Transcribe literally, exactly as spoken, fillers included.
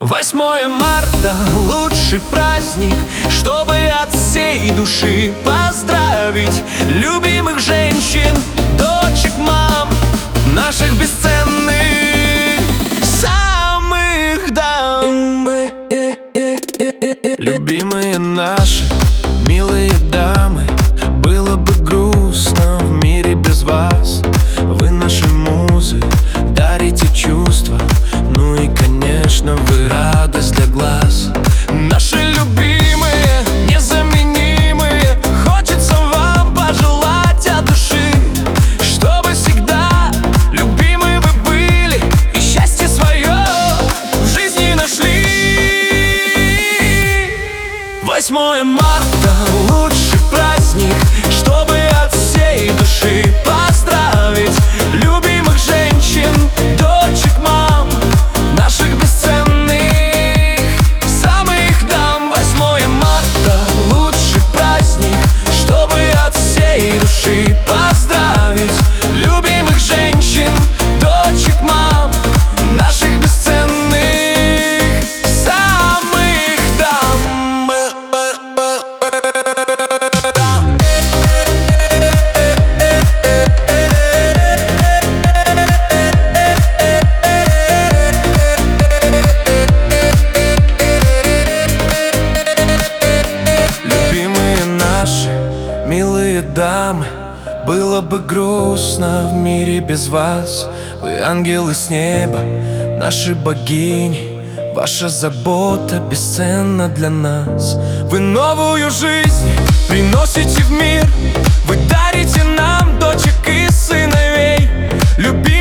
Восьмое марта — лучший праздник, чтобы от всей души поздравить любимых женщин, дочек, мам, наших бесценных самых дам. Любимые наши, милые дамы, было бы грустно в мире без вас. Вы наши музы, дарите чувства, ну и, конечно, вы радость для глаз. Наши любимые, незаменимые, хочется вам пожелать от души, чтобы всегда любимы вы были и счастье свое в жизни нашли. Восьмое марта — лучший праздник, чтобы от всей души поздравить любимых женщин, дочек, мам, наших бесценных самых дам. Восьмое марта — лучший праздник, чтобы от всей души поздравить любимых женщин, дочек, мам, наших бесценных самых дам. Милые дамы, было бы грустно в мире без вас. Вы ангелы с неба, наши богини, ваша забота бесценна для нас. Вы новую жизнь приносите в мир, вы дарите нам дочек и сыновей. Любимые